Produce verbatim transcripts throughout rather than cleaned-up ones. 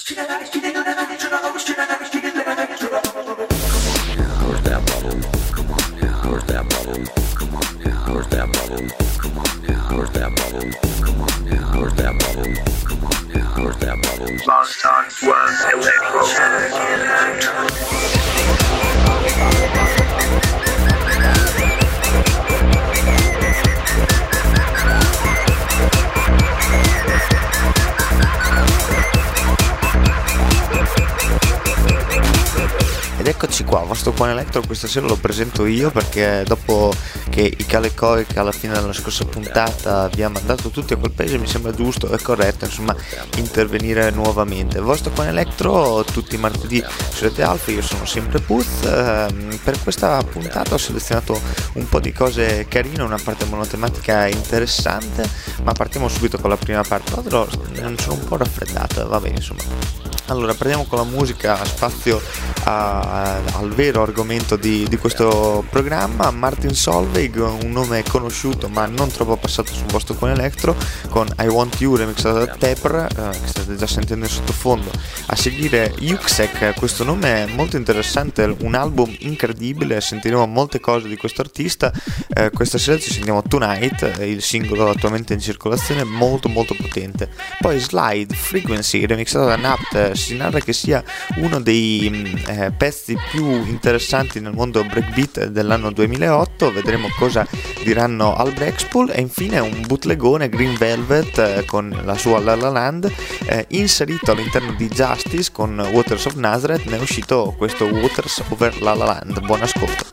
Ed eccoci qua, vostro Buon Electro questa sera lo presento io, perché dopo che i Calecoi, che alla fine della scorsa puntata vi ha mandato tutti a quel paese, mi sembra giusto e corretto insomma intervenire nuovamente. Vostro Buon Electro tutti i martedì su Rete Alfa, io sono sempre Puz. Per questa puntata ho selezionato un po' di cose carine, una parte monotematica interessante, ma partiamo subito con la prima parte. Però sono un po' raffreddata, va bene insomma. Allora, partiamo con la musica, spazio a, al vero argomento di, di questo programma. Martin Solveig, un nome conosciuto ma non troppo passato sul vostro con Electro, con I Want You remixato da Tepper, eh, che state già sentendo in sottofondo. A seguire Yuxek, questo nome è molto interessante, un album incredibile, sentiremo molte cose di questo artista. Eh, questa sera ci sentiamo Tonight, il singolo attualmente in circolazione, molto molto potente. Poi Slide Frequency remixato da Napt, si narra che sia uno dei eh, pezzi più interessanti nel mondo breakbeat dell'anno duemilaotto, vedremo cosa diranno al Breakspool. E infine un bootlegone, Green Velvet, eh, con la sua La La Land, eh, inserito all'interno di Justice con Waters of Nazareth, ne è uscito questo Waters over La La Land. Buon ascolto.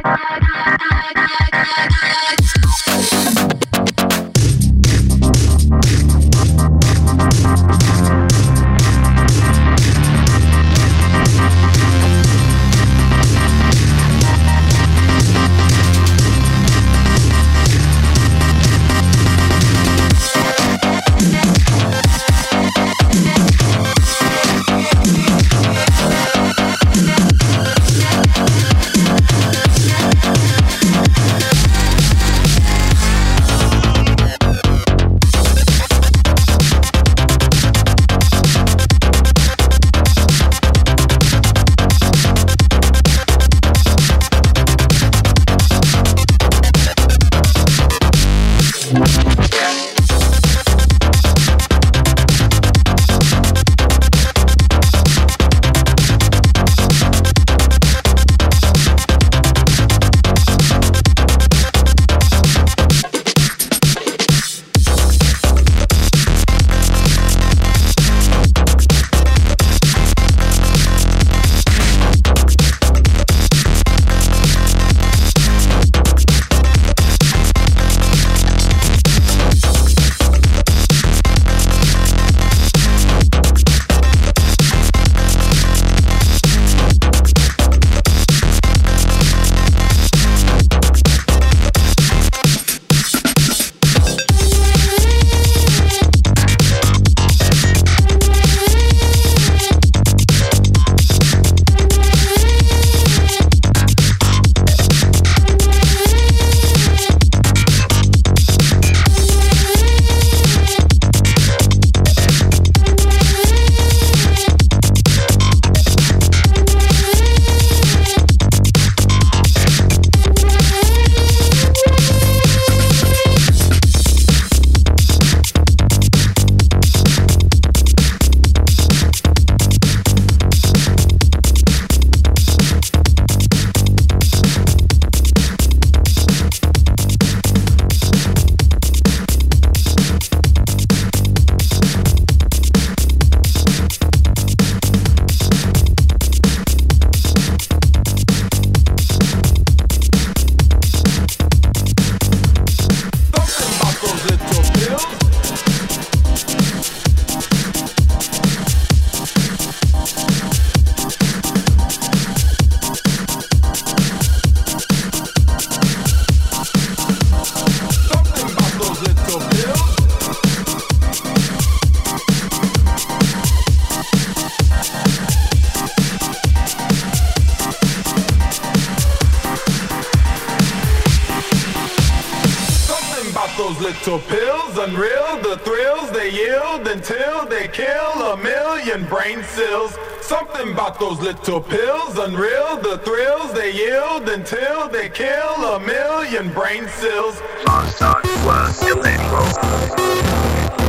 Little pills, unreal, the thrills they yield until they kill a million brain cells. Something about those little pills, unreal, the thrills they yield until they kill a million brain cells. Monster was electro.